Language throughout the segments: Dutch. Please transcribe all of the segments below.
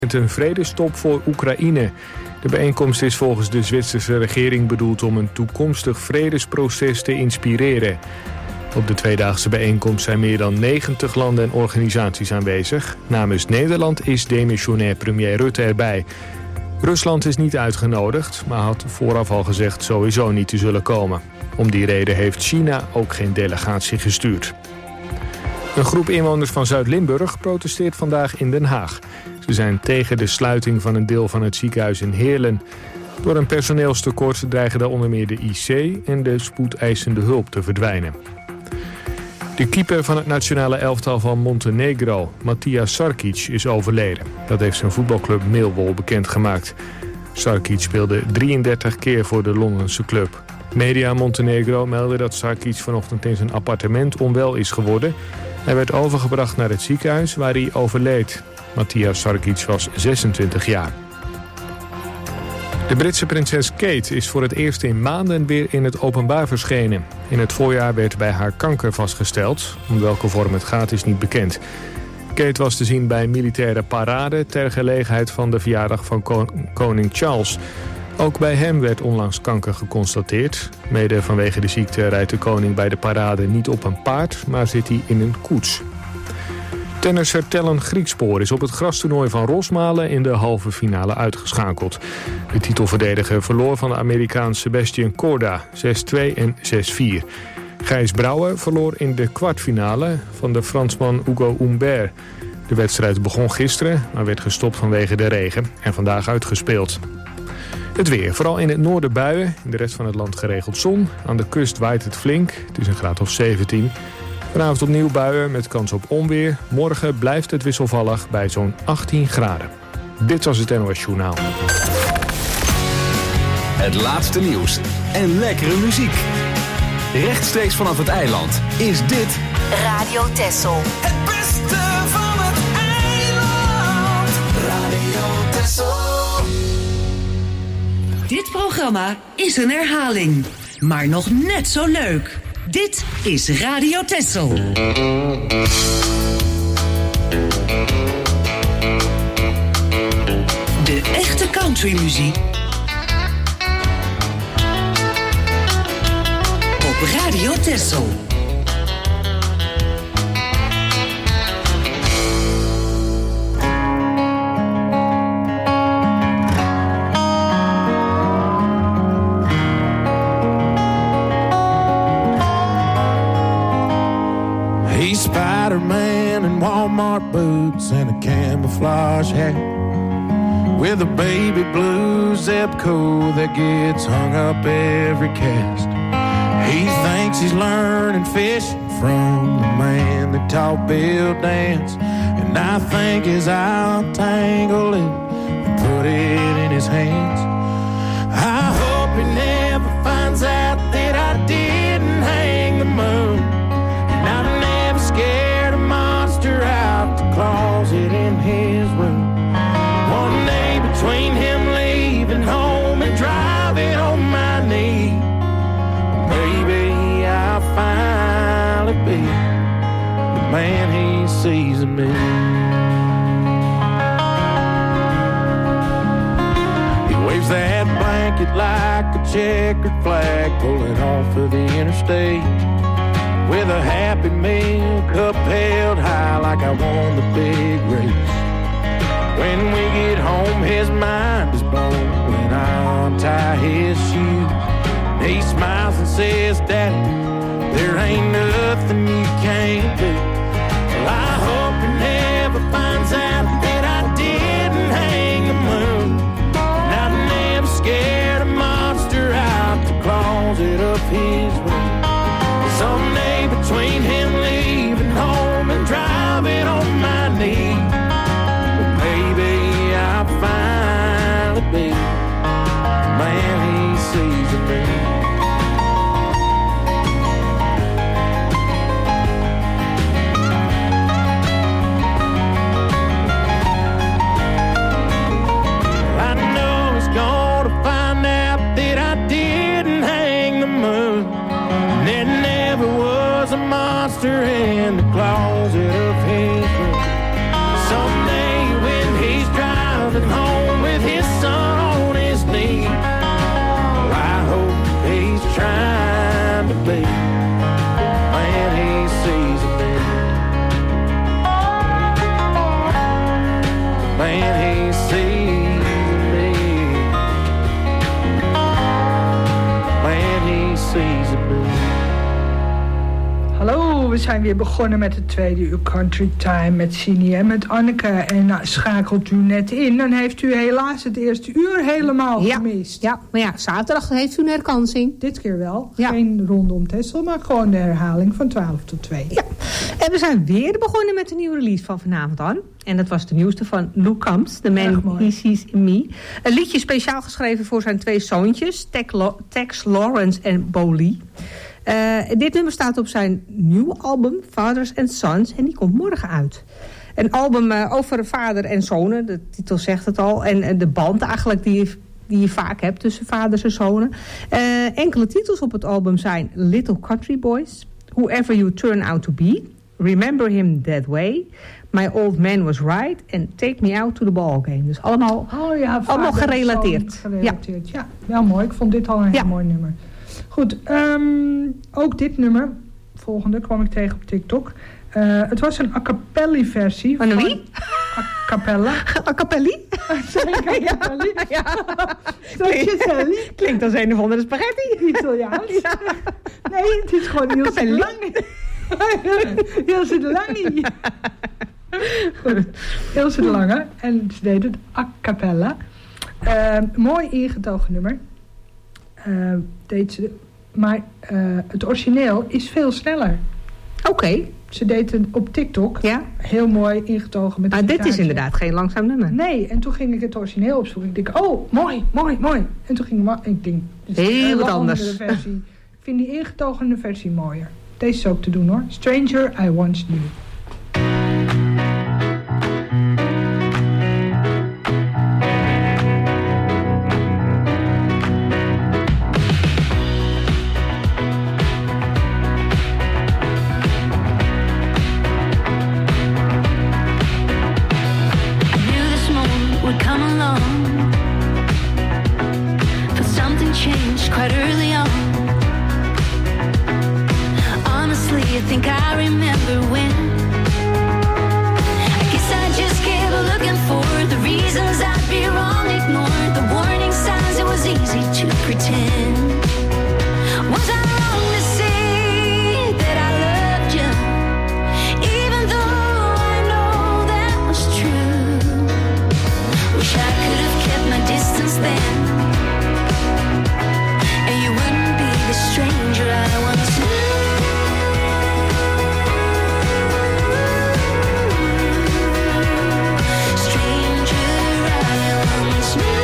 Een vredestop voor Oekraïne. De bijeenkomst is volgens de Zwitserse regering bedoeld om een toekomstig vredesproces te inspireren. Op de tweedaagse bijeenkomst zijn meer dan 90 landen en organisaties aanwezig. Namens Nederland is demissionair premier Rutte erbij. Rusland is niet uitgenodigd, maar had vooraf al gezegd sowieso niet te zullen komen. Om die reden heeft China ook geen delegatie gestuurd. Een groep inwoners van Zuid-Limburg protesteert vandaag in Den Haag. Ze zijn tegen de sluiting van een deel van het ziekenhuis in Heerlen. Door een personeelstekort dreigen daar onder meer de IC en de spoedeisende hulp te verdwijnen. De keeper van het nationale elftal van Montenegro, Matija Sarkic, is overleden. Dat heeft zijn voetbalclub Millwall bekendgemaakt. Sarkic speelde 33 keer voor de Londense club. Media Montenegro meldde dat Sarkic vanochtend in zijn appartement onwel is geworden. Hij werd overgebracht naar het ziekenhuis waar hij overleed. Matija Sarkic was 26 jaar. De Britse prinses Kate is voor het eerst in maanden weer in het openbaar verschenen. In het voorjaar werd bij haar kanker vastgesteld. Om welke vorm het gaat is niet bekend. Kate was te zien bij een militaire parade ter gelegenheid van de verjaardag van koning Charles. Ook bij hem werd onlangs kanker geconstateerd. Mede vanwege de ziekte rijdt de koning bij de parade niet op een paard, maar zit hij in een koets. Tennisser Tellen Griekspoor is op het grastoernooi van Rosmalen in de halve finale uitgeschakeld. De titelverdediger verloor van de Amerikaan Sebastian Corda 6-2 en 6-4. Gijs Brouwer verloor in de kwartfinale van de Fransman Hugo Humbert. De wedstrijd begon gisteren, maar werd gestopt vanwege de regen en vandaag uitgespeeld. Het weer, vooral in het noorden buien, in de rest van het land geregeld zon. Aan de kust waait het flink, het is een graad of 17. Vanavond opnieuw buien met kans op onweer. Morgen blijft het wisselvallig bij zo'n 18 graden. Dit was het NOS Journaal. Het laatste nieuws en lekkere muziek. Rechtstreeks vanaf het eiland is dit Radio Texel. Het beste van het eiland. Radio Texel. Dit programma is een herhaling, maar nog net zo leuk. Dit is Radio Texel. De echte countrymuziek op Radio Texel. Spider-Man in Walmart boots and a camouflage hat, with a baby blue Zebco that gets hung up every cast. He thinks he's learning fishing from the man that taught Bill dance, and I think as I'll tangle it and put it in his hands. I hope he never finds out that I didn't hang the moon, and I'm never scared a monster out the closet in his room. One day between him leaving home and driving on my knee, maybe I'll finally be the man he sees in me. He waves that blanket like a checkered flag, pulling off of the interstate, with a Happy Meal cup held high like I won the big race. When we get home, his mind is blown when I untie his shoes. He smiles and says, Daddy, there ain't nothing you can't do. Well, I hope he never finds out that I didn't hang the moon, and I'm never scared a monster out the closet of his room. Someday between him leaving home and driving on my knee, maybe I'll finally be the man he sees in me. sees me. Man, he sees me. Hallo, we zijn weer begonnen met het tweede uur Country Time met Sini en met Anneke. En schakelt u net in, dan heeft u helaas het eerste uur helemaal gemist. Ja, maar ja, zaterdag heeft u een herkansing. Dit keer wel. Ja. Geen rondom Texel, maar gewoon de herhaling van 12 tot 2. Ja, en we zijn weer begonnen met een nieuwe release van vanavond aan. En dat was de nieuwste van Lou Combs, The Man He Sees in Me. Een liedje speciaal geschreven voor zijn twee zoontjes, Tex Lawrence en Bo Lee. Dit nummer staat op zijn nieuwe album Fathers and Sons en die komt morgen uit. Een album over vader en zonen, de titel zegt het al. En de band eigenlijk die je vaak hebt tussen vaders en zonen. Enkele titels op het album zijn Little Country Boys, Whoever You Turn Out To Be, Remember Him That Way, My Old Man Was Right en Take Me Out To The Ballgame. Dus allemaal gerelateerd. Ja, wel mooi. Ik vond dit al een heel mooi nummer. Goed, ook dit nummer, volgende, kwam ik tegen op TikTok. Het was een a cappella versie. Van wie? A cappella. A cappelli? Zeker, a cappelli. Ja. Klinkt als een of andere spaghetti. Italiaans. Ja. Nee, het is gewoon Ilse de Lange. Ilse de Lange. Goed, Ilse de Lange. En ze deed het a cappella. Mooi ingetogen nummer. Deed ze, maar het origineel is veel sneller. Oké. Ze deed het op TikTok. Ja. Heel mooi ingetogen. Met maar dit is inderdaad geen langzaam nummer. Nee, en toen ging ik het origineel opzoeken. Ik denk, oh, mooi. En toen ging ik denk, dit is heel wat anders. Versie. Ik vind die ingetogene versie mooier. Deze is ook te doen hoor. Stranger I Once Knew. Quite early on. Honestly, I think I remember when. I guess I just kept looking for the reasons I'd be wrong, ignored the warning signs. It was easy to pretend. Was I wrong to say that I loved you, even though I know that was true? Wish I could have kept my distance then, the stranger I once knew. Stranger I once knew.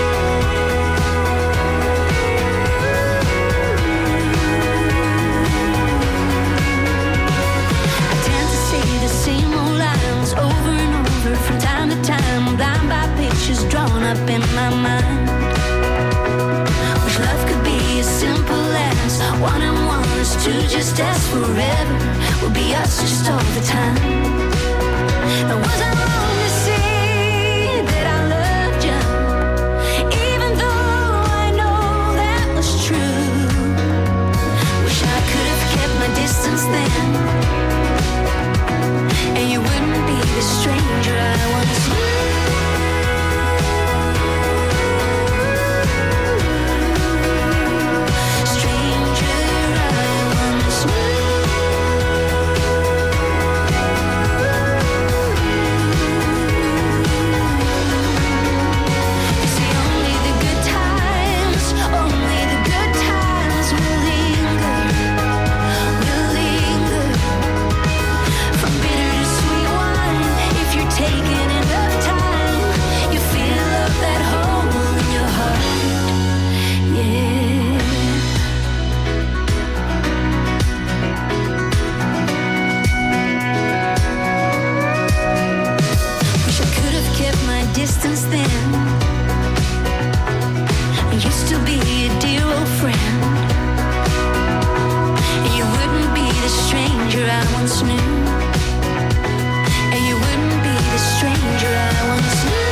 I tend to say the same old lines over and over from time to time, blind by pictures drawn up in my mind. Wish love could be as simple as 1 and 1 is 2, just as forever will be us just all the time. And was I wrong to say that I loved you, even though I know that was true? Wish I could have kept my distance then, and you wouldn't be the stranger I once knew. Distance then, and you still be a dear old friend, and you wouldn't be the stranger I once knew, and you wouldn't be the stranger I once knew.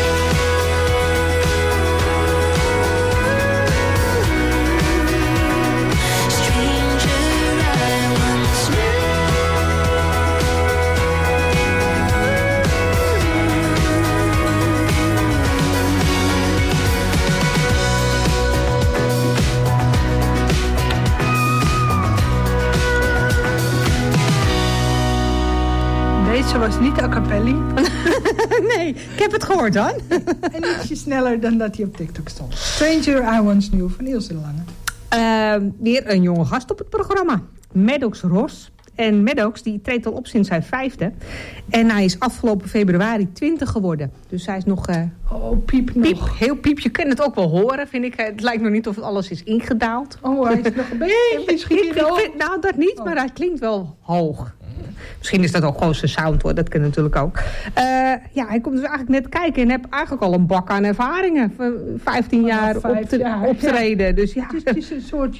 vorige was niet a cappelli. Nee, ik heb het gehoord dan. En ietsje sneller dan dat hij op TikTok stond. Stranger I Once Knew van Ilse de Lange. Weer een jonge gast op het programma. Maddox Ross. En Maddox die treedt al op sinds zijn 5e. En hij is afgelopen februari 20 geworden. Dus hij is nog... piep nog. Piep, heel piep. Je kunt het ook wel horen, vind ik. Het lijkt nog niet of alles is ingedaald. Oh, hij is nog een beetje... Nou, dat niet, maar hij klinkt wel hoog. Misschien is dat ook gewoon zijn sound, hoor. Dat kan natuurlijk ook. Hij komt dus eigenlijk net kijken en heb eigenlijk al een bak aan ervaringen. 15 jaar optreden. Ja. Dus ja. Het is een soort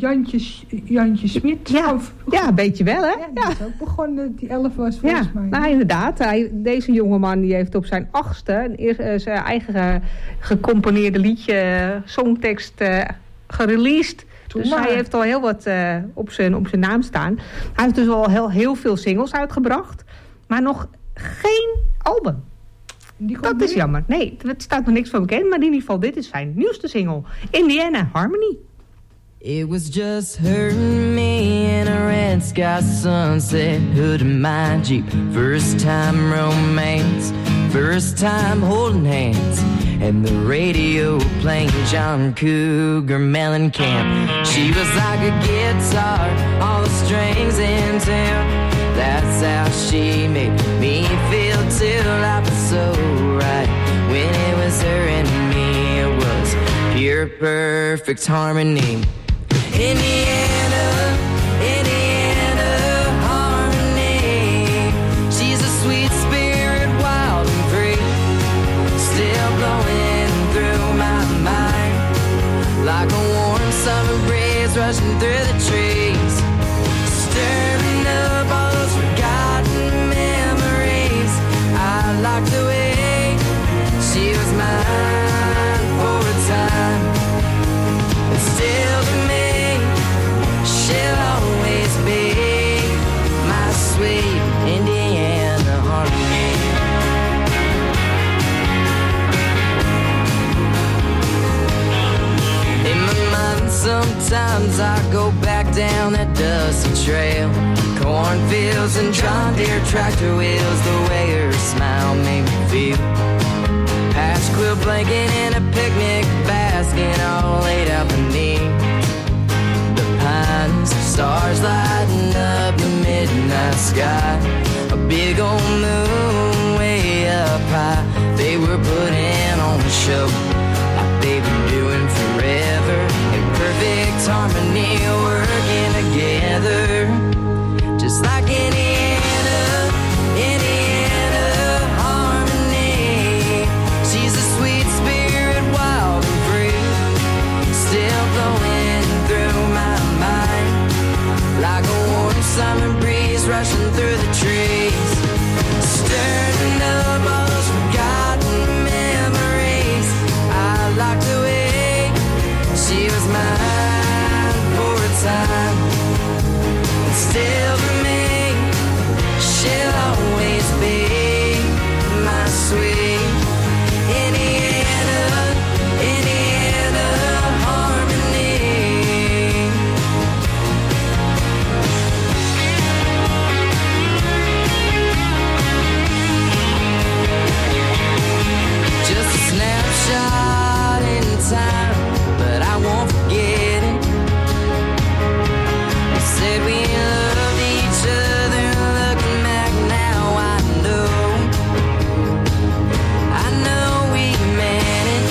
Jantje Smit. Ja, een beetje wel, hè? Ja, die is ook begonnen, die 11 was volgens mij. Nou, inderdaad. Deze jongeman die heeft op zijn 8e zijn eigen gecomponeerde liedje, songtekst gereleased. Dus hij heeft al heel wat op zijn naam staan. Hij heeft dus al heel veel singles uitgebracht. Maar nog geen album. Dat is jammer. Nee, het staat nog niks van bekend. Maar in ieder geval, dit is zijn nieuwste single. Indiana Harmony. It was just her and me in a red sky sunset, hood of my Jeep. First time romance, first time holding hands. And the radio playing John Cougar Mellencamp. She was like a guitar, all the strings in tune. That's how she made me feel too. Life was so right when it was her and me. It was pure perfect harmony. Indiana, Indiana harmony. She's a sweet spirit, wild and free, still blowing through my mind like a warm summer breeze rushing through the trees, stirring up all those forgotten memories. I like the way she was mine for a time, and still to me she'll always be my sweet Indiana harmony. In my mind sometimes I go back down that dusty trail, cornfields and John Deere tractor wheels, the way her smile made me feel. Patch quilt blanket in a picnic basket all laid out beneath pines, stars lighting up the midnight sky. A big old moon way up high. They were putting on a show like they've been doing forever, in perfect harmony, working together, just like Indiana, Indiana harmony. She's a sweet spirit, wild and free, still blowing through my mind like a warm summer breeze rushing through the trees, stirring up all those forgotten memories. I like the way she was mine for a time, and still to me she'll always be my sweet Indiana, Indiana harmony. Just a snapshot in time, but I won't forget it. We said we loved each other, looking back now I know we meant it.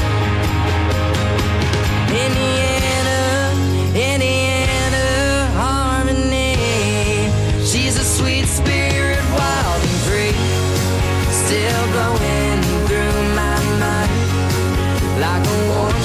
Indiana, Indiana harmony. She's a sweet spirit, wild and free, still blowing through my mind like a warm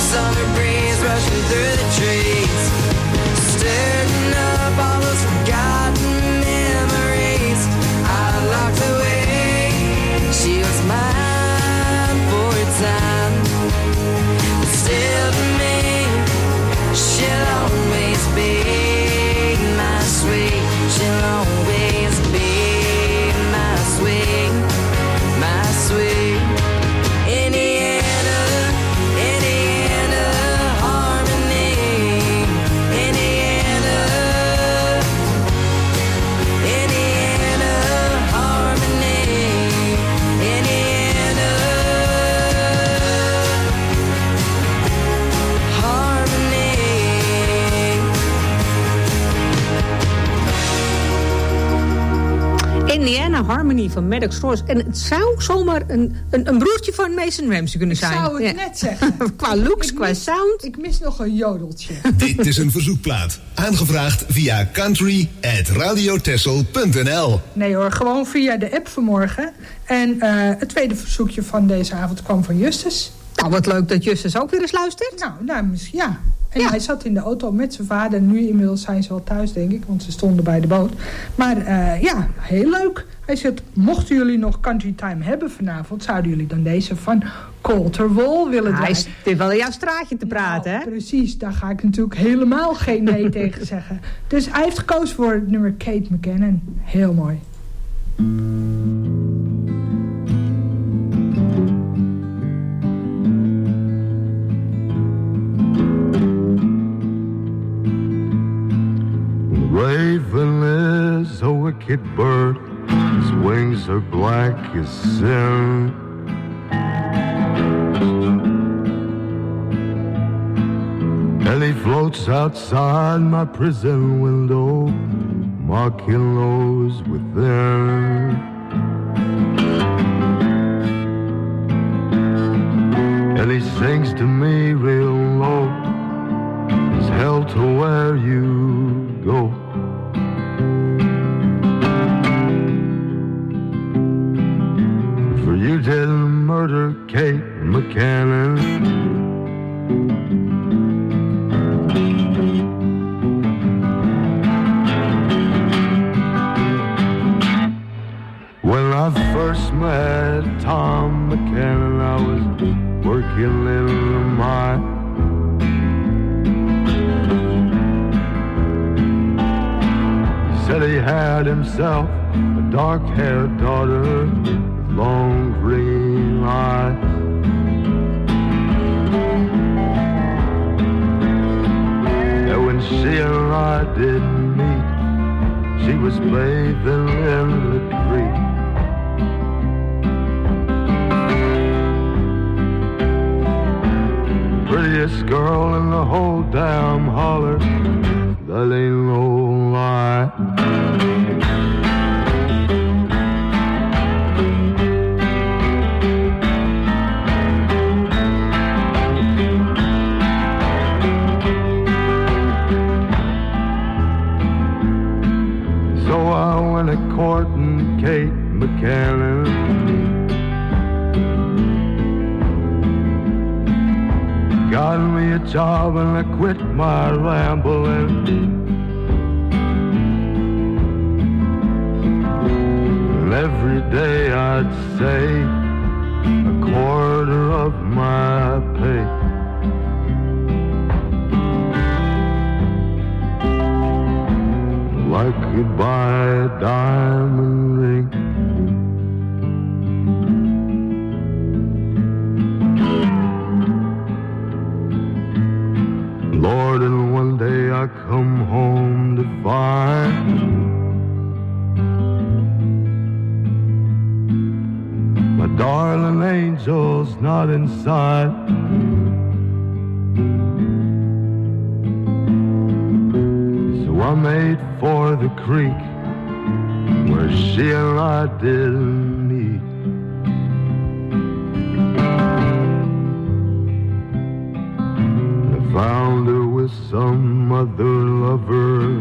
harmonie van Maddox Ross. En het zou zomaar een broertje van Mason Ramsey kunnen zijn. Ik zou het net zeggen. Qua looks, qua sound. Ik mis nog een jodeltje. Dit is een verzoekplaat. Aangevraagd via country@radiotessel.nl. Nee hoor, gewoon via de app vanmorgen. En het tweede verzoekje van deze avond kwam van Justus. Nou, wat leuk dat Justus ook weer eens luistert. Nou misschien ja. En hij zat in de auto met zijn vader. Nu inmiddels zijn ze wel thuis, denk ik. Want ze stonden bij de boot. Maar heel leuk. Hij zegt, mochten jullie nog Country Time hebben vanavond... zouden jullie dan deze van Colter Wall willen draaien? Hij is wel in jouw straatje te praten, hè? Precies, daar ga ik natuurlijk helemaal geen nee tegen zeggen. Dus hij heeft gekozen voor het nummer Kate McKinnon. Heel mooi. Raven is a wicked bird, his wings are black as sin. And he floats outside my prison window, mocking those within. And he sings to me real low, it's hell to where you go. For you didn't murder Kate McKinnon. When I first met Tom McKinnon, I was working in the mine. He said he had himself a dark-haired daughter with long green eyes. And when she and I did meet, she was bathing in the creek. Prettiest girl in the whole damn holler, that ain't no lie. So I went a-courting Kate McKinnon. Got me a job and I quit my rambling. And every day I'd save a quarter of my pay. I could buy a diamond ring. Lord, and one day I come home to find my darling angel's not inside. So I made for the creek where she and I didn't meet. I found her with some other lover.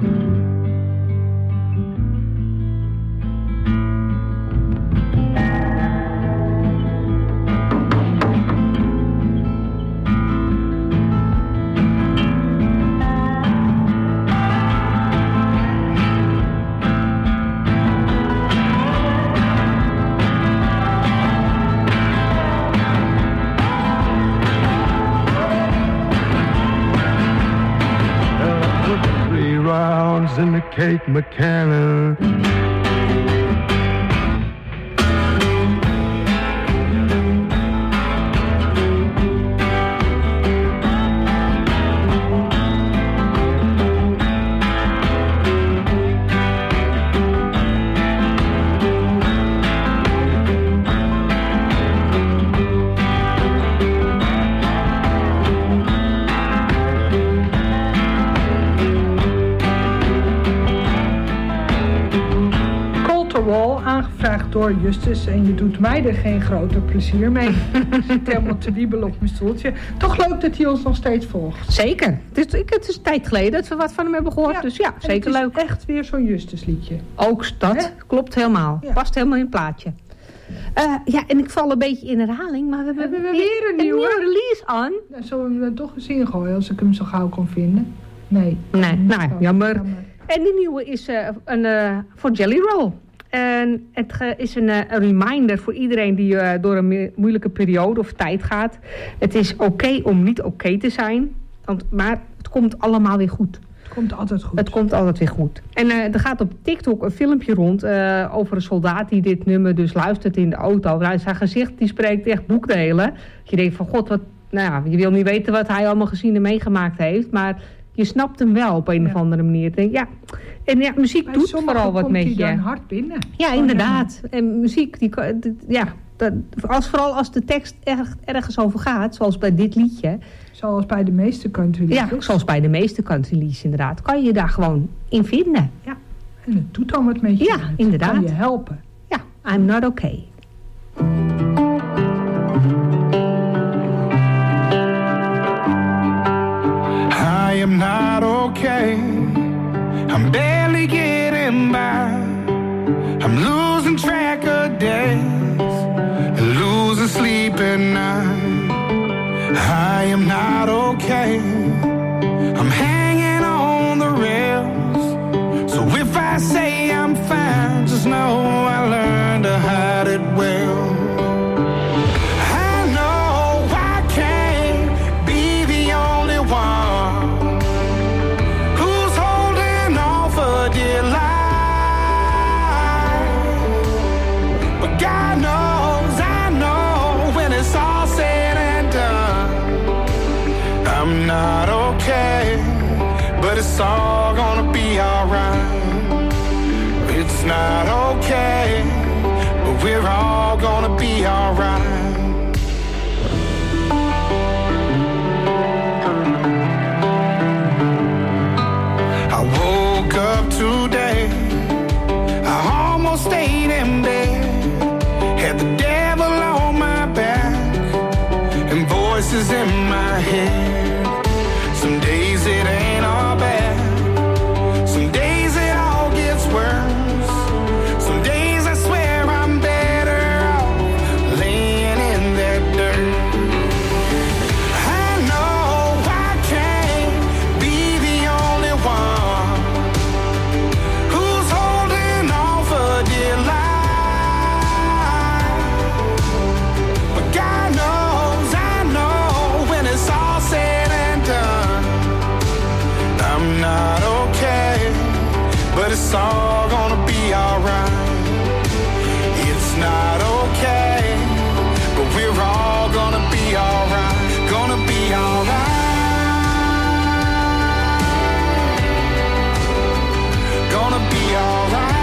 In the Kate McKinnon. gevraagd door Justus. En je doet mij er geen groter plezier mee. Ik zit helemaal te wiebelen op mijn stoeltje. Toch leuk dat hij ons nog steeds volgt. Zeker. Het is een tijd geleden dat we wat van hem hebben gehoord. Dus ja, zeker leuk. Het is echt weer zo'n Justus liedje. Ook dat. Klopt helemaal. Ja. Past helemaal in het plaatje. En ik val een beetje in herhaling, maar we hebben weer een nieuwe release aan. Zullen we hem toch eens ingooien als ik hem zo gauw kon vinden? Nee. Nou, jammer. En die nieuwe is voor Jelly Roll. En het is een reminder voor iedereen die door een moeilijke periode of tijd gaat. Het is oké om niet oké te zijn, maar het komt allemaal weer goed. Het komt altijd weer goed. En er gaat op TikTok een filmpje rond over een soldaat die dit nummer dus luistert in de auto. Nou, zijn gezicht die spreekt echt boekdelen. Je denkt van god, je wil niet weten wat hij allemaal gezien en meegemaakt heeft. Maar je snapt hem wel op een of andere manier. Ik denk, muziek doet vooral wat met je. Komt hij dan hard binnen. Ja, inderdaad. En muziek, vooral als de tekst ergens over gaat, zoals bij dit liedje. Zoals bij de meeste countryliedjes. Ja, zoals bij de meeste countryliedjes inderdaad. Kan je daar gewoon in vinden. Ja, en het doet dan wat met je. Ja, inderdaad. Kan je helpen. Ja, I'm not okay. I am not okay. I'm barely getting by. I'm losing track of days and losing sleep at night. I am not okay. I'm hanging on the rails. So if I say I'm fine, just know I learned to hide it well. Not okay, but it's all gonna be alright. It's not okay, but we're all gonna be alright. I woke up today, I almost stayed in bed, had the devil on my back and voices in my head. Some days it ain't all bad. Some days it all gets worse. Some days I swear I'm better off laying in that dirt. I know I can't be the only one who's holding on for dear life. But God knows, I know when it's all said and done, I'm not okay, but it's all gonna be alright. It's not okay, but we're all gonna be alright. Gonna be alright. Gonna be alright.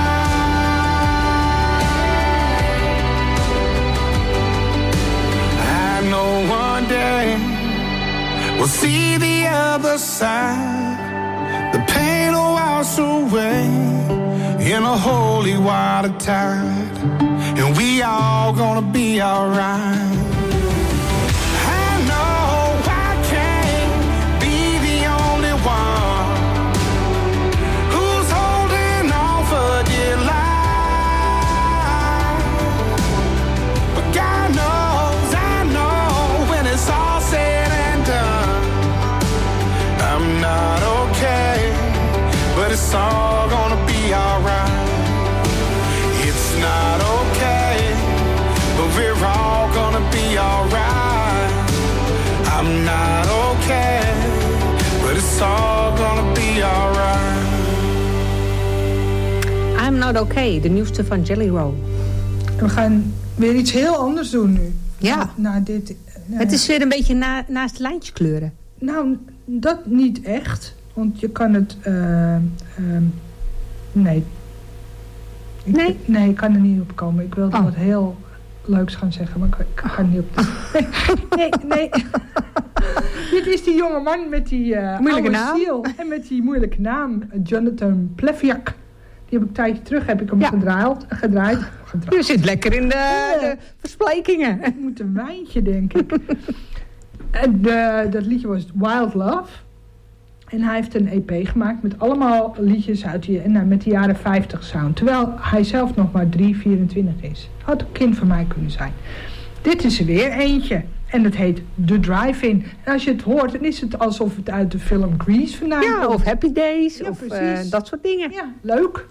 I know one day we'll see the other side. The pain will wash away in a holy water tide, and we all gonna be alright. I know I can't be the only one who's holding on for dear life, but God knows, I know when it's all said and done, I'm not okay, but it's all gonna be alright. It's not okay, but we're all gonna be alright. I'm not okay, but it's all gonna be alright. I'm not okay, de nieuwste van Jelly Roll. We gaan weer iets heel anders doen nu. Ja. Na dit, het is weer een beetje naast lijntjes kleuren. Nou, dat niet echt. Want je kan het... nee. Nee, ik kan er niet op komen. Ik wilde wat heel leuks gaan zeggen, maar ik kan niet op... Nee. Dit is die jonge man met die moeilijke naam. Ziel en met die moeilijke naam. Jonathan Plevjak. Die heb ik een tijdje terug gedraaid. Je zit lekker in de versprekingen. Ik moet een wijntje, denk ik. Dat liedje was Wild Love. En hij heeft een EP gemaakt met allemaal liedjes met de jaren 50 sound. Terwijl hij zelf nog maar 24 is. Had een kind van mij kunnen zijn. Dit is er weer eentje. En het heet The Drive-In. En als je het hoort, dan is het alsof het uit de film Grease vandaan komt. Ja, of Happy Days, ja, of dat soort dingen. Ja, leuk.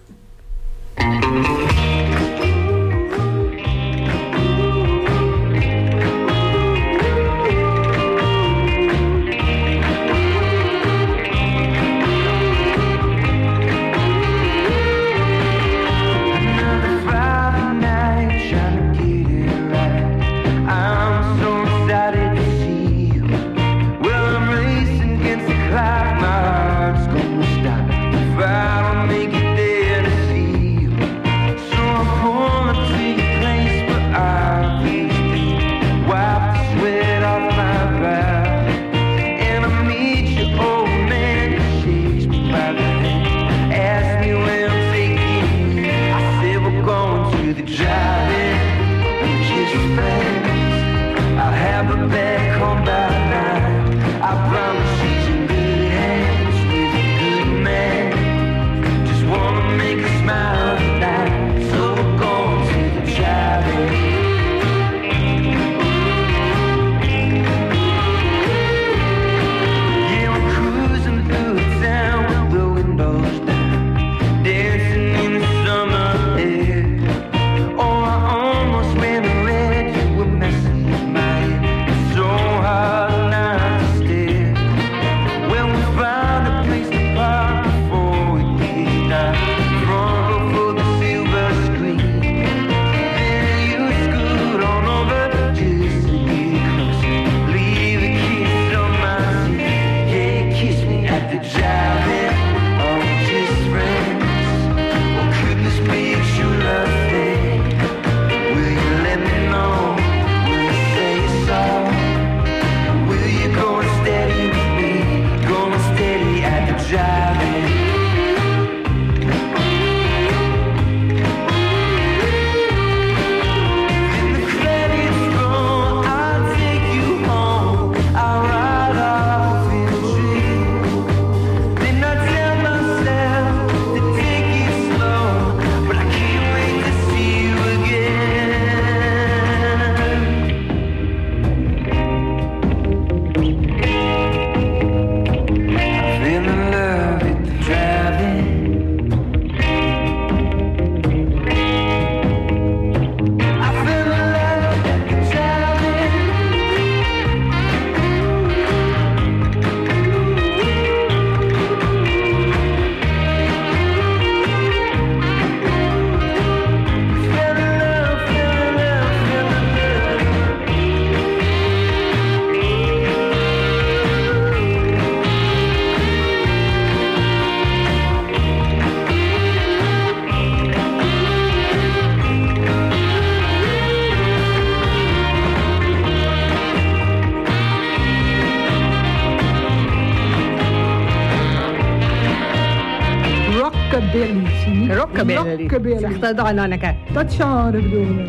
Rockabilly. Zeg dat dan, Anneke. Dat genre bedoel ik.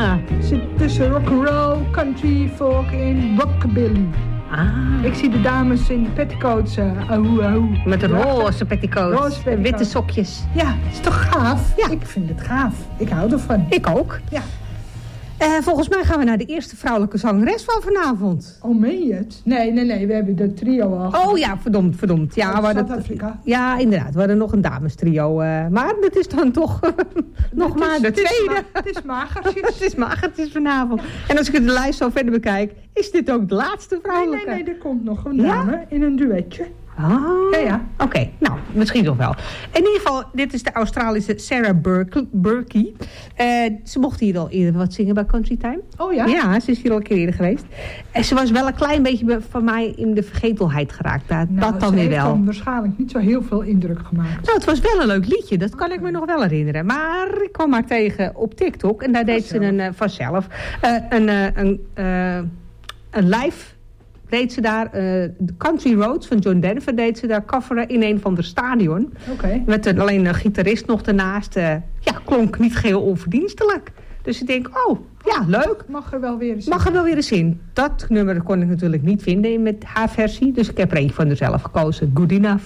Zit tussen rock'n'roll, country, folk en rockabilly. Ik zie de dames in petticoats. Met roze petticoats. Witte sokjes. Ja, is toch gaaf? Ja. Ik vind het gaaf. Ik hou ervan. Ik ook. Ja. Volgens mij gaan we naar de eerste vrouwelijke zangeres van vanavond. Oh, meen je het? Nee, we hebben de trio al. Oh ja, verdomd. Ja, Zuid-Afrika. Ja, inderdaad. We hadden nog een damestrio. Maar dat is dan toch nog maar de tweede. Het is magertjes. Het is magertjes vanavond. En als ik de lijst zo verder bekijk, is dit ook de laatste vrouwelijke? Nee, er komt nog een dame in een duetje. Ja. Oké, nou, misschien nog wel. In ieder geval, dit is de Australische Sarah Burkey. Ze mocht hier al eerder wat zingen bij Country Time. Oh ja? Ja, ze is hier al een keer eerder geweest. En ze was wel een klein beetje van mij in de vergetelheid geraakt. Dat dan weer wel. Ze heeft waarschijnlijk niet zo heel veel indruk gemaakt. Nou, het was wel een leuk liedje. Dat kan ik me nog wel herinneren. Maar ik kwam haar tegen op TikTok. En daar deed ze vanzelf een live deed ze daar Country Roads van John Denver deed ze daar coveren in een van de stadion. Oké. Met alleen een gitarist nog daarnaast. Klonk niet geheel onverdienstelijk. Dus ik denk, leuk. Mag er wel weer eens in. Dat nummer kon ik natuurlijk niet vinden met haar versie. Dus ik heb er eentje van haarzelf gekozen. Good Enough.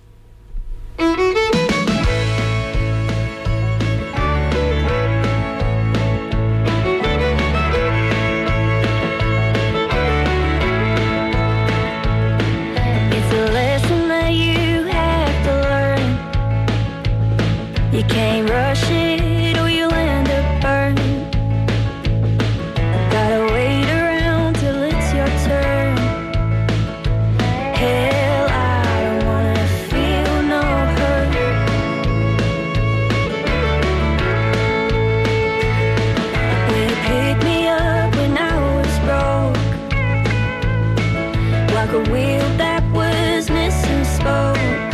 You can't rush it or you'll end up burning. Gotta wait around till it's your turn. Hell, I don't wanna feel no hurt. Will you pick me up when I was broke? Like a wheel that was missing spokes.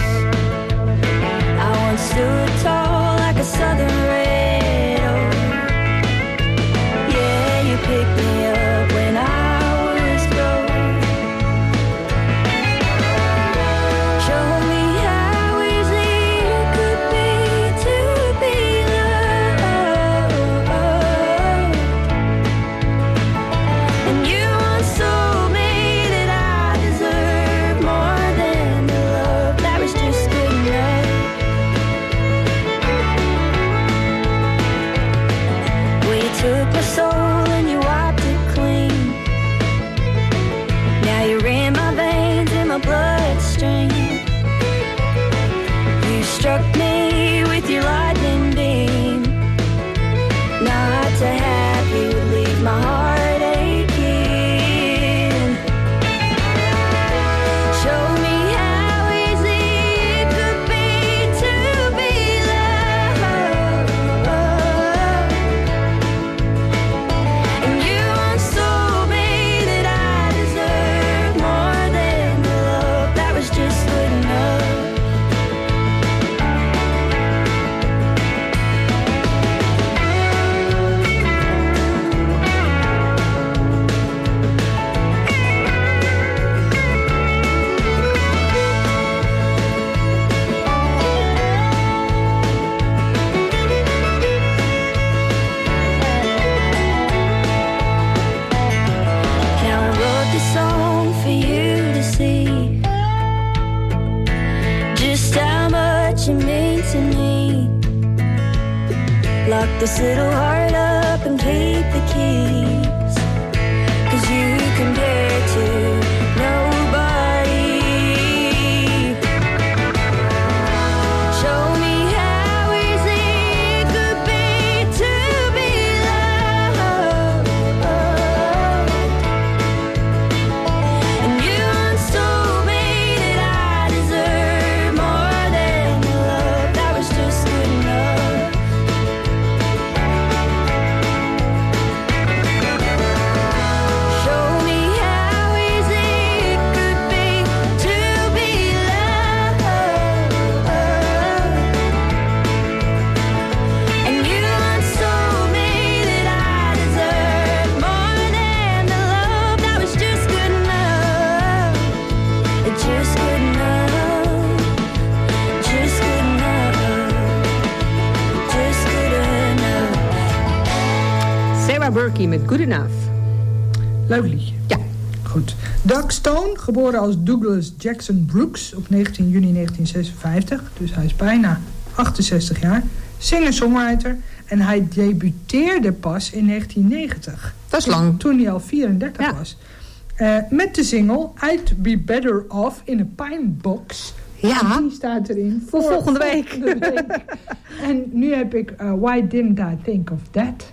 I once stood tall like a southern red oak. Yeah, you picked me up when I was broke. Show me how easy it could be to be loved. And you once told me that I deserve more than the love that was just good enough. Took my soul and you wiped it clean. Now you're in my veins, in my bloodstream. You struck me with your lightning beam. Not to have you would leave my heart aching. Show me how easy it could be to be loved. And you once told me that I deserve more than the love that was just good enough. Now I wrote this song for you to see just how much it means to me. Lock this little heart up and keep the keys, 'cause you compare to nobody. Show me how easy it could be to be loved. And you once told me that I deserve more than the love that was just good enough. Show me how easy it could be to be loved. And you once told me that I deserve more than the love that was just good enough. Just good enough. Just good enough. Just good enough. Sarah Burkey met Good Enough. Leuk liedje. Ja. Goed. Doug Stone, geboren als Douglas Jackson Brooks op 19 juni 1956. Dus hij is bijna 68 jaar. Singer-songwriter. En hij debuteerde pas in 1990. Dat is lang. Toen hij al 34 Ja. was. Met de single I'd Be Better Off in a Pine Box. Ja. En die staat erin Voor volgende week. En nu heb ik Why Didn't I Think of That?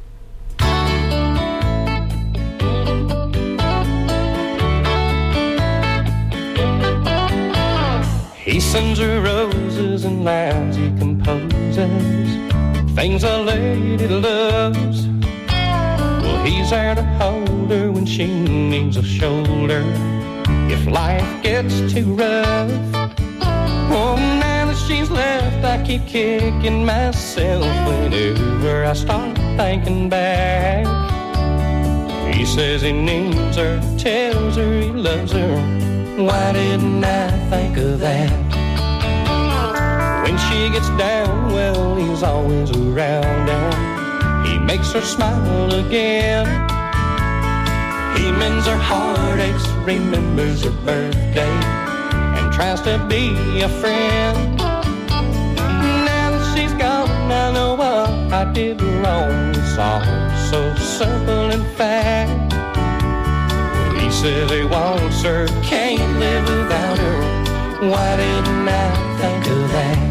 He sends her roses and lines he composes, things a lady loves. Well, he's there to hold her when she needs a shoulder, if life gets too rough. Oh, now that she's left, I keep kicking myself whenever I start thinking back. He says he needs her, tells her he loves her. Why didn't I think of that? When she gets down, well, he's always around and he makes her smile again. He mends her heartaches, remembers her birthday, and tries to be a friend. Now that she's gone, I know what I did wrong. It's all so simple in fact. He says he wants her, can't live without her. Why didn't I think of that?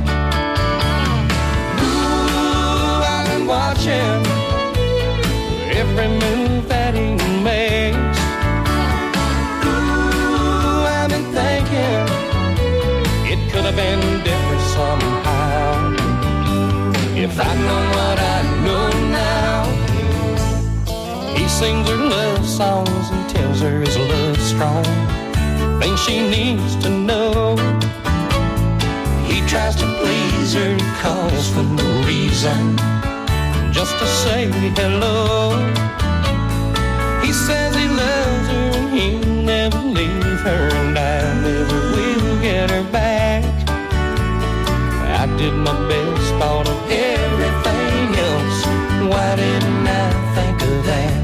Ooh, I've been watching every move that he makes. Ooh, I've been thinking it could have been different somehow. If I'd known what I know now. He sings her love songs and tells her his love's strong. Things she needs to know. He tries to please her, calls for no reason, just to say hello. He says he loves her and he'll never leave her, and I never will get her back. I did my best, thought of everything else. Why didn't I think of that?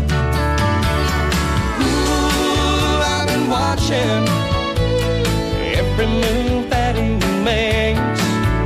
Ooh, I've been watching every move that he makes.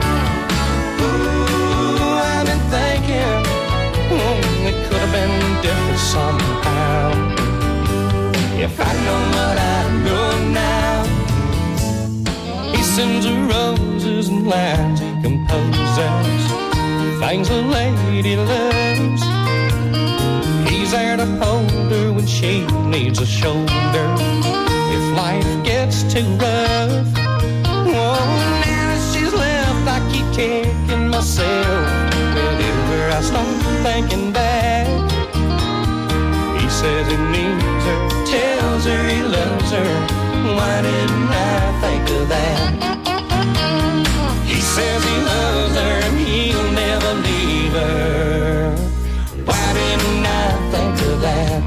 Ooh, I've been thinking it could have been different somehow. If I'd known what I know now. He sends her roses and lines he composes, things a lady loves. He's there to hold her when she needs a shoulder, if life gets too rough. Oh, now that she's left, I keep kicking myself. Whenever I start thinking back, he says he needs her, tells her he loves her. Why didn't I think of that? He says he loves her and he'll never leave her. Why didn't I think of that?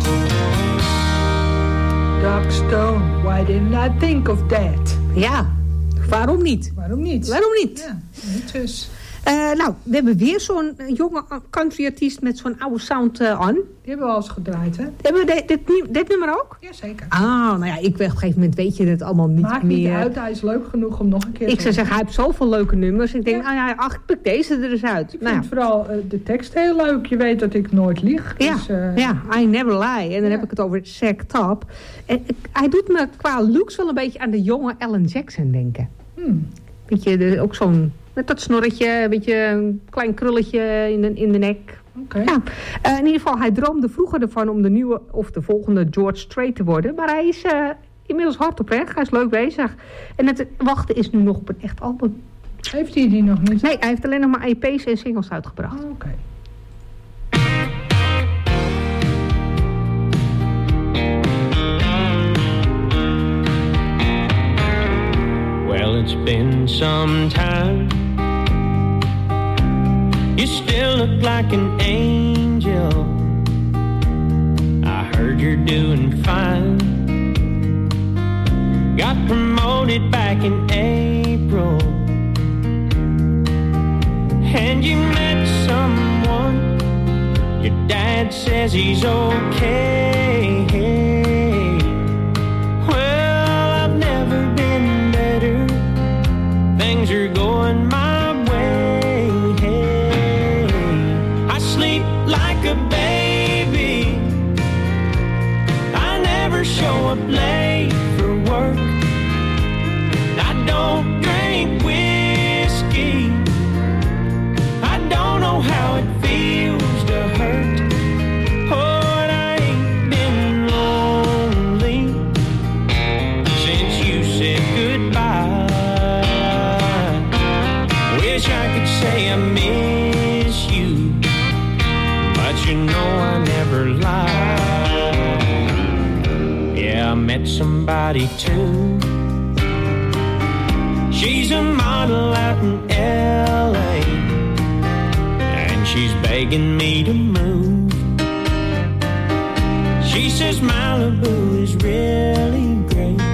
Dark Stone, why didn't I think of that? Ja, waarom niet? Waarom niet? Waarom niet? Ja, niet dus. Nou, we hebben weer zo'n jonge countryartiest met zo'n oude sound aan. Die hebben we al eens gedraaid, hè? Hebben we dit nummer ook? Jazeker. Nou ja, op een gegeven moment weet je het allemaal niet Maakt meer. Maakt niet uit, hij is leuk genoeg om nog een keer Ik te zou zeggen, hij heeft zoveel leuke nummers. Ik denk, ik pik deze er eens uit. Ik vind vooral de tekst heel leuk. Je weet dat ik nooit lieg. Ja, dus, I never lie. En dan heb ik het over Zack Top. En hij doet me qua looks wel een beetje aan de jonge Alan Jackson denken. Weet je, ook zo'n... Met dat snorretje, een beetje een klein krulletje in de nek. Okay. Ja. In ieder geval, hij droomde vroeger ervan om de nieuwe of de volgende George Strait te worden. Maar hij is inmiddels hard op weg. Hij is leuk bezig. En het wachten is nu nog op een echt album. Heeft hij die nog niet? Nee, hij heeft alleen nog maar EP's en singles uitgebracht. Oké. Well, it's been some time. You still look like an angel. I heard you're doing fine. Got promoted back in April. And you met someone. Your dad says he's okay. Well, I've never been better. Things are going my way. I sleep like a baby. I never show up late for work. I don't drink whiskey. I don't know how it feels to hurt. Oh, and I ain't been lonely since you said goodbye. Wish I could say I miss you, but you know I never lie. Yeah, I met somebody too. She's a model out in L.A. and she's begging me to move. She says Malibu is really great,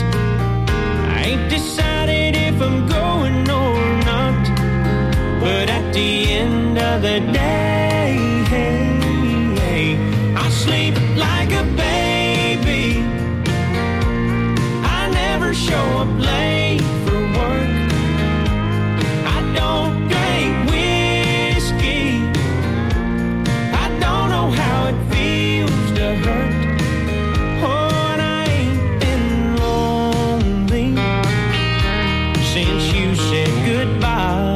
show up late for work. I don't drink whiskey. I don't know how it feels to hurt. Oh, and I ain't been lonely since you said goodbye.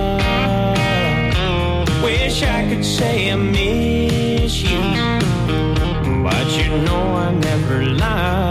Wish I could say I miss you, but you know I never lie.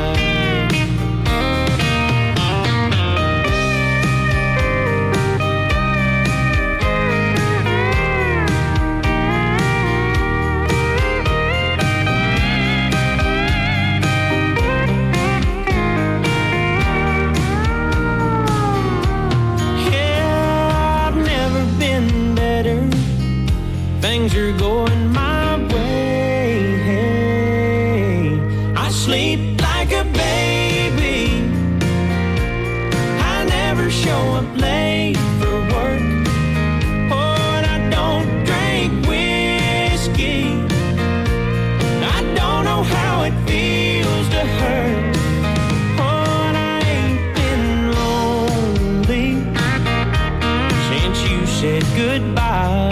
Things are going my way. I sleep like a baby. I never show up late for work. Oh, and I don't drink whiskey. I don't know how it feels to hurt. Oh, and I ain't been lonely since you said goodbye.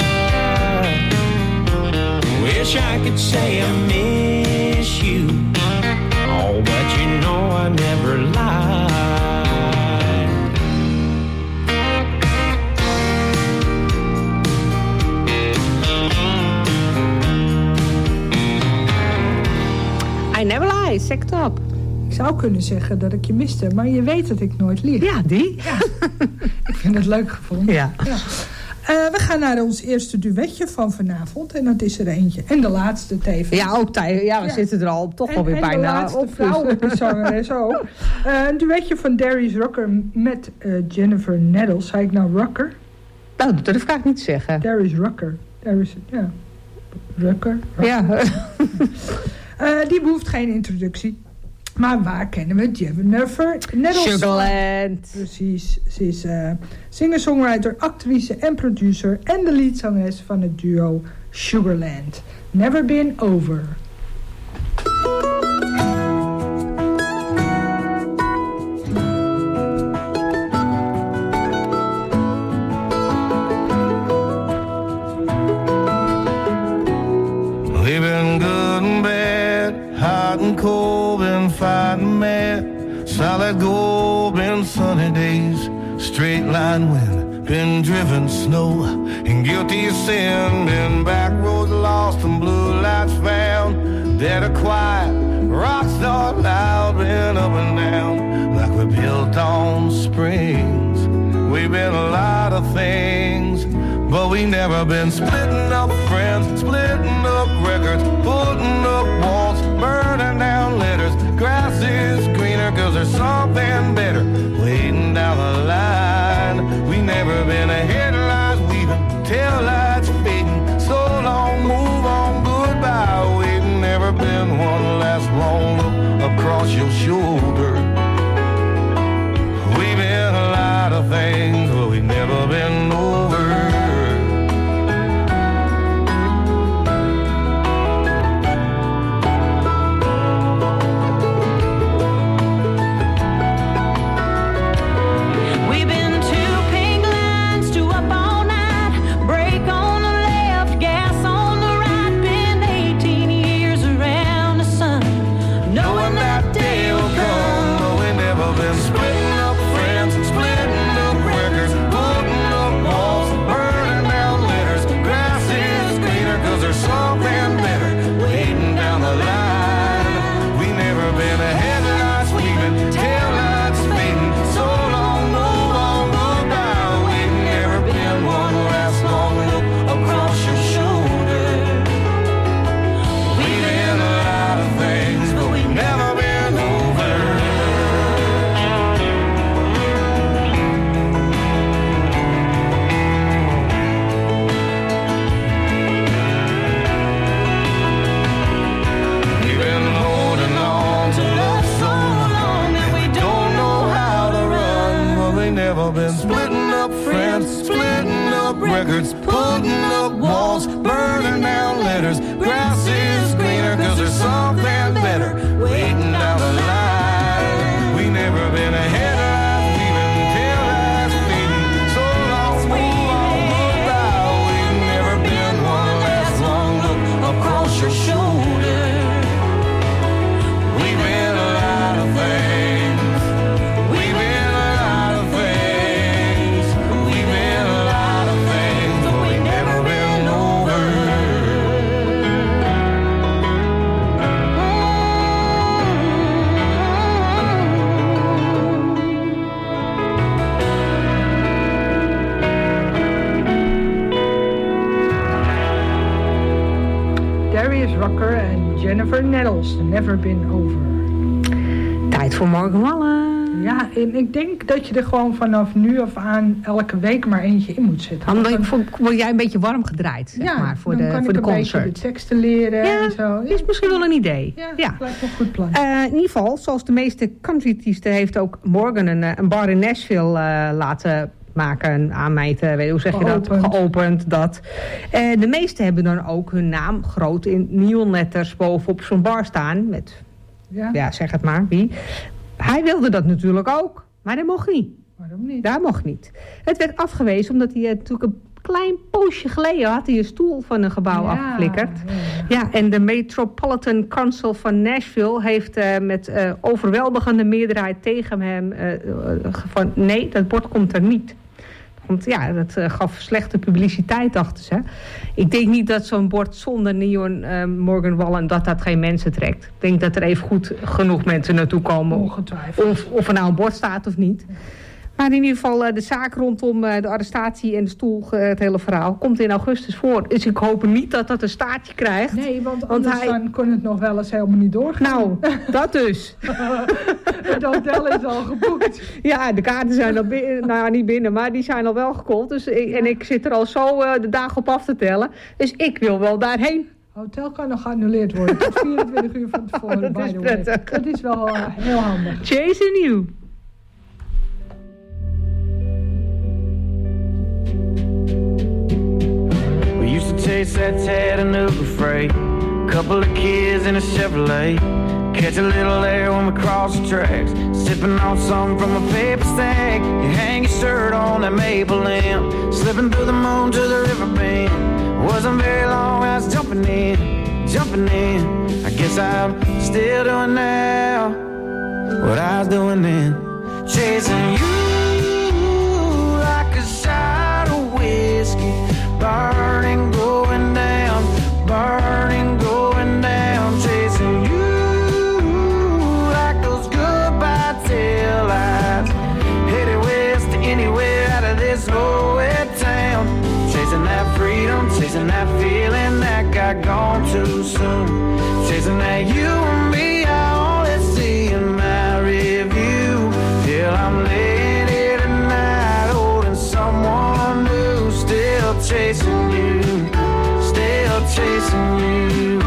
Wish I could say I miss you. Oh, but you know I never lied. I never lie, Sect Up. Ik zou kunnen zeggen dat ik je miste, maar je weet dat ik nooit lieg. Ja, die? Ja. Ik vind het leuk gevonden. Ja. We gaan naar ons eerste duetje van vanavond. En dat is er eentje. En de laatste tevens. Ja, ook tijd. Ja, we zitten er al toch alweer bijna op. En de laatste vrouwelijke zangeres ook. Een duetje van Darius Rucker met Jennifer Nettles. Zei ik nou Rucker? Nou, dat durf ik eigenlijk niet te zeggen. Darius Rucker. Ja. Rucker. Ja. Die behoeft geen introductie. Maar waar kennen we Jennifer Nettles? Sugarland. Precies. Ze is singer-songwriter, actrice en producer... en de leadzangeres van het duo Sugarland. Never Been Over. We've been good and bad, hot and cold, been fighting mad. Solid gold, been sunny days, straight line wind, been driven snow. And guilty of sin, been back roads lost and blue lights found. Dead or quiet, rocks not loud, been up and down like we're built on springs. We've been a lot of things, but we never been splitting up friends, splitting up records, putting up walls, burning down letters. Grass is greener 'cause there's something better waiting down the line. We never been a headlights weaving, tail lights fading. So long, move on, goodbye. We've never been one last long look across your shoulder. We've been a lot of things, but we've never been over. Been splitting up friends, splitting up records, putting up walls, burning down letters. Grass is greener 'cause there's something better waiting down the line. We never been a Jennifer Nettles, Never Been Over. Tijd voor Morgan Wallen. Ja, en ik denk dat je er gewoon vanaf nu af aan elke week maar eentje in moet zetten. Dan word jij een beetje warm gedraaid, zeg maar, voor de concert. Dan kan ik een beetje de teksten leren en zo. Ja, is misschien wel een idee. Ja. Lijkt me een goed plan. In ieder geval, zoals de meeste country-artiesten heeft ook Morgan een bar in Nashville laten maken, aanmeten, hoe zeg je dat? Geopend. Dat. De meesten hebben dan ook hun naam groot in neonletters bovenop zo'n bar staan. Met, ja, zeg het maar, wie. Hij wilde dat natuurlijk ook, maar dat mocht niet. Waarom niet? Dat mocht niet. Het werd afgewezen omdat hij natuurlijk een klein poosje geleden had hij een stoel van een gebouw afgeflikkerd. Ja, en de Metropolitan Council van Nashville heeft met overweldigende meerderheid tegen hem van nee, dat bord komt er niet. Want ja, dat gaf slechte publiciteit achter ze. Ik denk niet dat zo'n bord zonder neon Morgan Wallen dat geen mensen trekt. Ik denk dat er even goed genoeg mensen naartoe komen. Ongetwijfeld. Of er nou een bord staat of niet. Maar in ieder geval de zaak rondom de arrestatie en de stoel, het hele verhaal, komt in augustus voor. Dus ik hoop niet dat dat een staartje krijgt. Nee, want anders dan kon het nog wel eens helemaal niet doorgaan. Nou, dat dus. Het hotel is al geboekt. Ja, de kaarten zijn al binnen, nou niet binnen, maar die zijn al wel gekocht. Dus en ik zit er al zo de dagen op af te tellen. Dus ik wil wel daarheen. Hotel kan nog geannuleerd worden tot 24 uur van tevoren. Dat is prettig. Dat is wel heel handig. Chasing You. Used to chase that Chattanooga freight. Couple of kids in a Chevrolet. Catch a little air when we cross the tracks. Sipping on something from a paper stack. You hang your shirt on that maple limb. Slipping through the moon to the river bend. Wasn't very long, I was jumping in. I guess I'm still doing now what I was doing then. Chasing you like a shot of whiskey. Burning, going down, burning, going down, chasing you like those goodbye tail lights. Headed west to anywhere out of this nowhere town. Chasing that freedom, chasing that feeling that got gone too soon. Chasing that you and me, I only see in my review. Till I'm laying here tonight, holding someone new, still chasing you, still chasing you.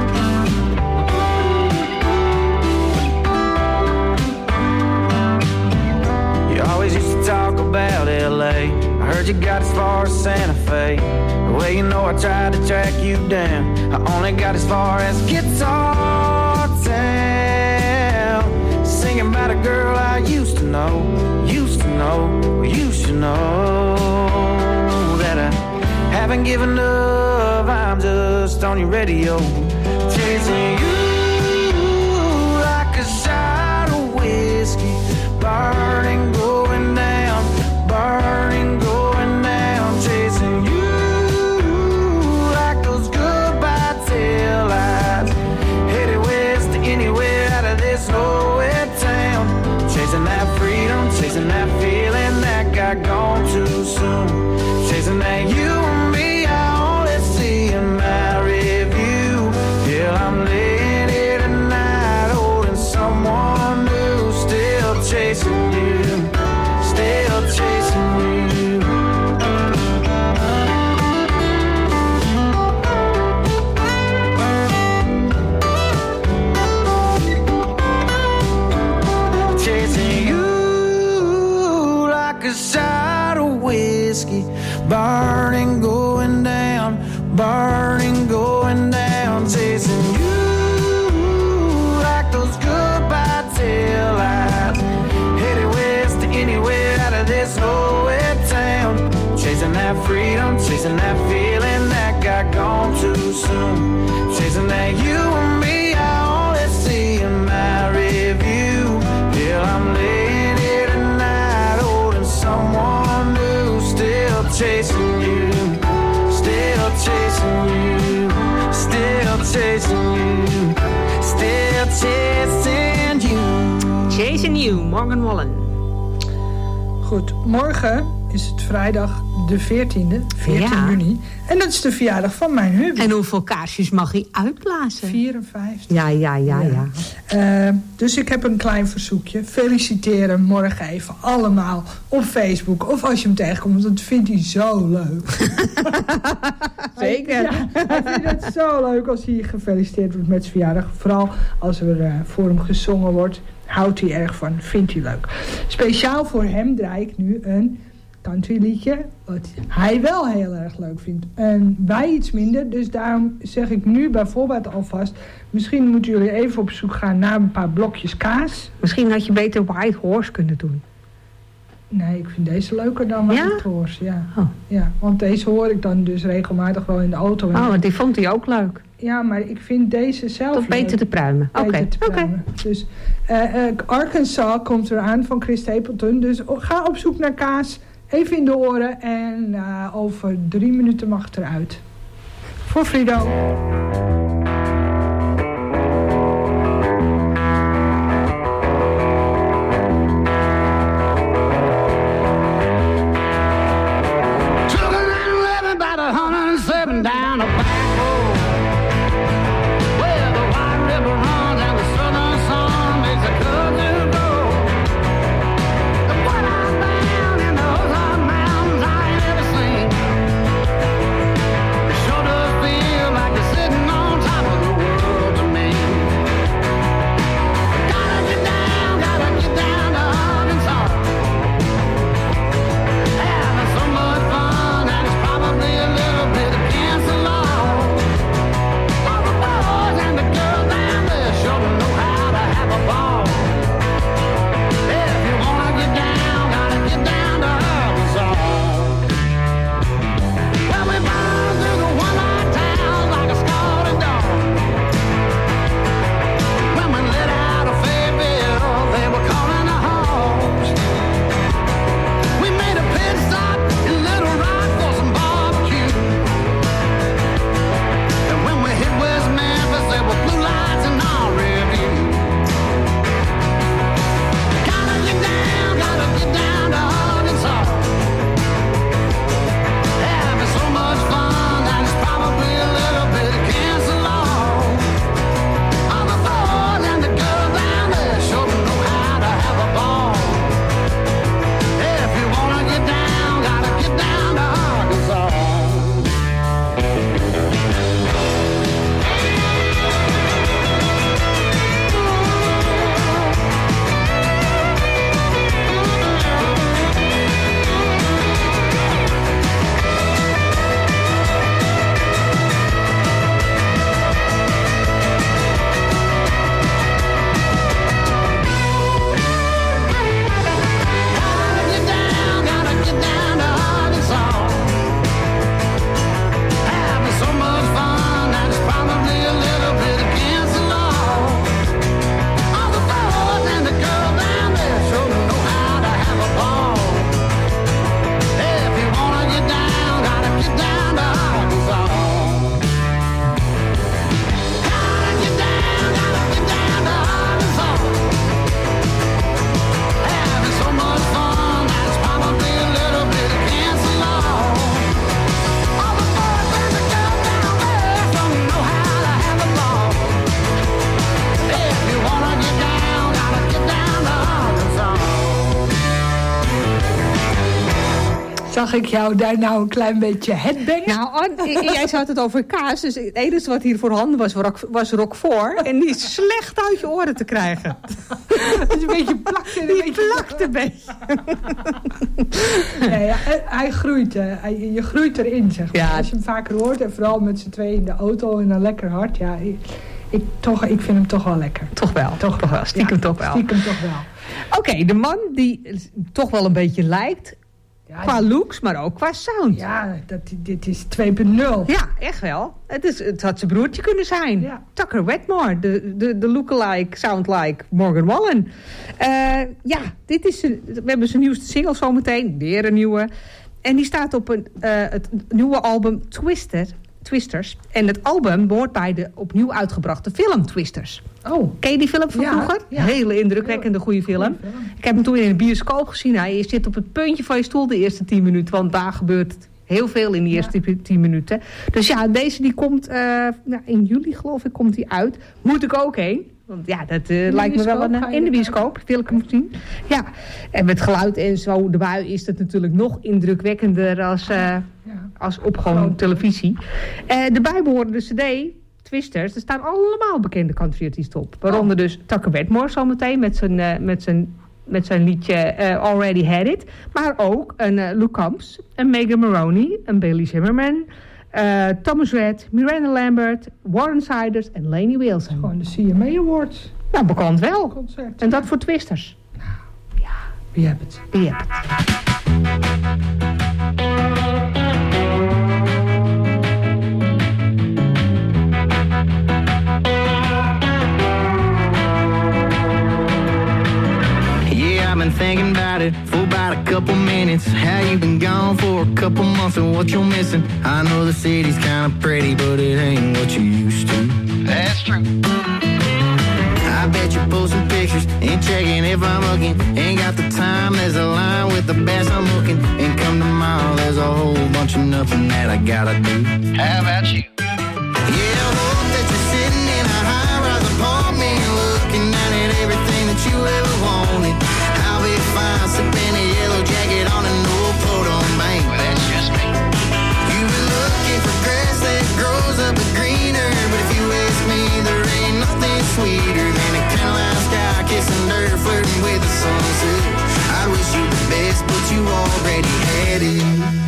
You always used to talk about LA. I heard you got as far as Santa Fe. Well, you know I tried to track you down. I only got as far as Guitar Town. Singing about a girl I used to know, well, you should know that I haven't given up, I'm just on your radio. Chasing you like a shot of whiskey. Burning, going down, burning, going down. Chasing you like those goodbye tail lights. Headed west to anywhere out of this nowhere town. Chasing that freedom, chasing that feeling that got gone too soon. Chasing that you and me, I only see in my review. Till I'm laying here tonight, holding someone new, still chasing you, still chasing you. Chasing you like a shot of whiskey. Burning, going down, burning, going down. Chasing you like those goodbye tail lights. Headed west to anywhere out of this nowhere town. Chasing that freedom, chasing that feeling that got gone too soon. Chasing that you and me, I only see in my review. Till I'm laying here tonight, holding someone new, still chasing you, still chasing you, still chasing you, still chasing you. Chasing You, Morgan Wallen. Goed, morgen is het vrijdag de 14e juni. En dat is de verjaardag van mijn hubby. En hoeveel kaarsjes mag hij uitblazen? 54. Ja. Dus ik heb een klein verzoekje. Feliciteren morgen even allemaal op Facebook. Of als je hem tegenkomt, want dat vindt hij zo leuk. Zeker. Ja, hij vindt het zo leuk als hij gefeliciteerd wordt met zijn verjaardag. Vooral als er voor hem gezongen wordt. Houdt hij erg van, vindt hij leuk. Speciaal voor hem draai ik nu een countryliedje wat hij wel heel erg leuk vindt. En wij iets minder, dus daarom zeg ik nu bijvoorbeeld alvast... misschien moeten jullie even op zoek gaan naar een paar blokjes kaas. Misschien had je beter White Horse kunnen doen. Nee, ik vind deze leuker dan White Horse, ja. Oh. Ja. Want deze hoor ik dan dus regelmatig wel in de auto. Want die vond hij ook leuk. Ja, maar ik vind deze zelf toch beter te pruimen. Oké. Dus Arkansas komt eraan van Chris Stapleton. Dus ga op zoek naar kaas. Even in de oren. En over 3 minuten mag het eruit. Voor Frido. Down a back road where the White River runs and the southern sun makes the country grow. And what I found in those hot mountains I ain't ever seen. It sure does feel like you're sitting on top of the world to me. Gotta get down to Arkansas. Having so much fun and it's probably a little bit against the law. All the boys and the girls down there sure know how to have a ball. If you wanna get down, gotta get down to Arkansas. Well, we burned through the one-eyed towns like a scalding dog. When we let out of Fayetteville, they were calling the hogs. We made a pit stop in Little Rock for some barbecue. And when we hit West Memphis, there were blue lights in our rear view. Gotta get down to Arkansas. Having so much fun that it's probably a little bit against the law. All the boys and the girls down there sure know how to have a ball. If you wanna get down, gotta get down to Arkansas. Gotta get down to Arkansas. Having so much fun that it's probably a little bit against the law. All the boys and the girls down there sure know how to have a ball. If you wanna get down, gotta get down to Arkansas. Gotta get down to Arkansas. Having so much fun that it's probably a little bit against the law. All the boys and the girls down there don't know how to have a ball. If you wanna get down, gotta get down to Arkansas. Zag ik jou daar nou een klein beetje headbangen? Nou, jij had het over kaas, dus het enige wat hier voorhanden was Roquefort. En die is slecht uit je oren te krijgen. Het is een beetje plakt. Die plakt een beetje. Nee, hij groeit. Je groeit erin, zeg maar. Ja. Als je hem vaker hoort, en vooral met z'n tweeën in de auto en dan lekker hard. Ja, ik vind hem toch wel lekker. Toch wel. Stiekem toch wel. Oké, de man die toch wel een beetje lijkt... Qua looks, maar ook qua sound. Ja, dit is 2.0. Ja, echt wel. Het had zijn broertje kunnen zijn. Ja. Tucker Wetmore, de lookalike, soundlike Morgan Wallen. We hebben zijn nieuwste single zometeen. Weer een nieuwe. En die staat op het nieuwe album Twisted. Twisters. En het album behoort bij de opnieuw uitgebrachte film Twisters. Oh. Ken je die film van vroeger? Ja. Hele indrukwekkende goede film. Ik heb hem toen in de bioscoop gezien. Je zit op het puntje van je stoel de eerste 10 minuten. Want daar gebeurt heel veel in die eerste 10 minuten. Dus ja, deze die komt in juli geloof ik komt die uit. Moet ik ook heen. Want ja, dat lijkt me wel in de bioscoop. Wil ik hem zien. Ja, en met geluid en zo erbij is het natuurlijk nog indrukwekkender als op gewoon televisie. De bijbehorende cd, Twisters, er staan allemaal bekende countryartiesten op. Waaronder dus Tucker Wedmore zometeen met zijn liedje Already Had It. Maar ook een Luke Combs, een Megan Maroney, een Bailey Zimmerman, Thomas Rhett, Miranda Lambert, Warren Siders en Lainey Wilson. Gewoon de CMA Awards. Nou, bekend wel. Concert. En dat voor Twisters. Ja, wie hebt het? Wie hebt het? I've been thinking about it for about a couple minutes. How you been gone for a couple months and what you're missing. I know the city's kind of pretty, but it ain't what you used to. That's true. I bet you posting pictures, ain't checking if I'm looking. Ain't got the time, there's a line with the best I'm looking. And come tomorrow, there's a whole bunch of nothing that I gotta do. How about you? Yeah, I hope that you're sitting in a high-rise apartment, looking down at everything that you ever wanted. I'll be fine sipping a yellow jacket on an old Photon bank. Well, that's just me. You've been looking for grass that grows up but greener, but if you ask me, there ain't nothing sweeter than a Caroline sky kissing dirt, flirting with the sunset. I wish you the best, but you already had it.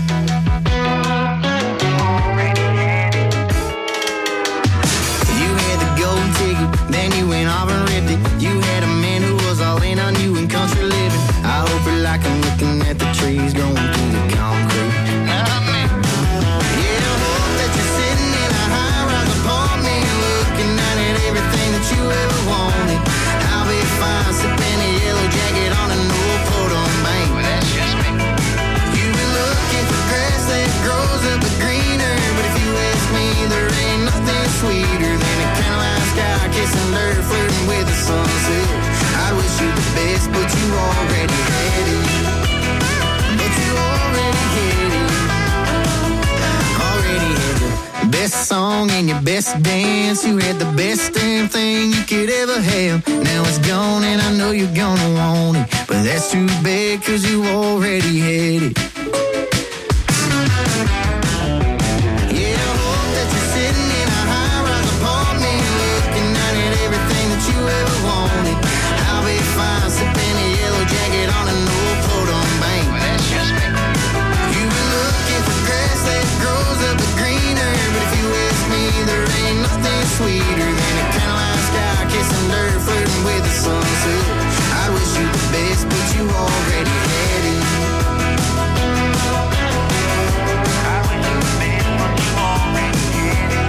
You had the golden ticket, then you went off and ripped it. You had a man who was all in on you in country living. I hope you're like I'm looking at the trees growing through the concrete. Yeah, I hope that you're sitting in a high-rise apartment, looking down at everything that you ever wanted. I'll be fine sipping a yellow jacket on an old Photon bank. Well, that's just me. You've been looking for grass that grows up but greener, but if you ask me, there ain't nothing sweeter than a Caroline sky kissing dirt, flirting with the sunset. I wish you the best, but you already had it. But you already had it. Already had your best song and your best dance. You had the best damn thing you could ever have. Now it's gone and I know you're gonna want it, but that's too bad cause you already had it. Yeah, I hope that you're sitting in a high-rise apartment, looking down at everything that you ever wanted. I'll be fine sipping a yellow jacket on an old Photon bank. Well, that's just me. You've been looking for grass that grows up but greener, but if you ask me, there ain't nothing sweeter than a Caroline sky kissing dirt, flirting with the sunset. I wish you the best, but you already had it. I wish you the best, but you already had it.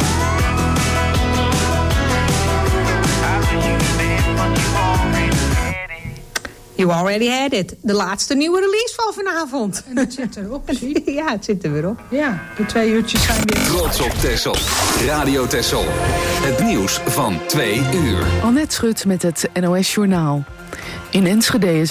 I wish you the best, but you already had it. You already had it. De laatste nieuwe release van vanavond. En het zit erop, zie. Ja, het zit er weer op. Ja, de 2 uurtjes zijn weer... Trots op Texel. Radio Texel. Het nieuws van 2 uur. Annette Schut met het NOS Journaal. In Enschede is